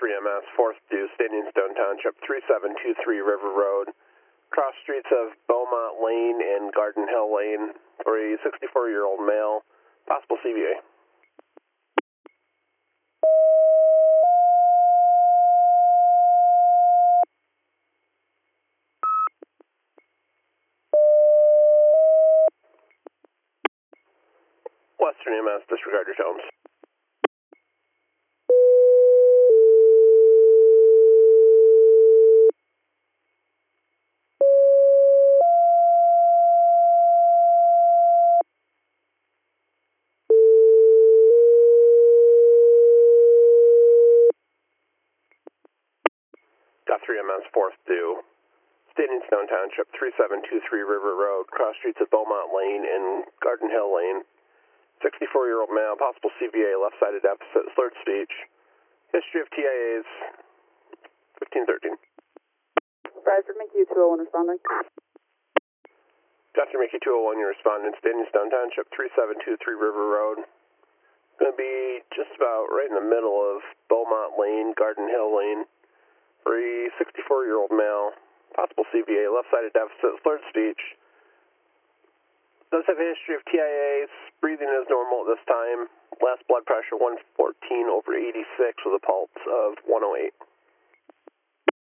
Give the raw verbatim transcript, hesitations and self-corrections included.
Guthrie M S, fourth due, Standing Stone Township, three seven two three River Road, cross streets of Beaumont Lane and Garden Hill Lane for a sixty-four-year-old male, possible C V A. Western E M S, disregard your tones. Guthrie M S, fourth due, Standing Stone Township, three seven two three River Road, cross streets of Beaumont Lane and Garden Hill Lane, sixty-four-year-old male, possible C V A, left-sided deficit, slurred speech, history of T I As, fifteen thirteen. Bradford McHugh two oh one responding. Guthrie Mickey two oh one, your respondent, Standing Stone Township, three seven two three River Road. Going to be just about right in the middle of Beaumont Lane, Garden Hill Lane, for a sixty-four-year-old male, possible C V A, left-sided deficit, slurred speech. Does have a history of T I As, breathing is normal at this time. Last blood pressure one fourteen over eighty-six with a pulse of one oh eight.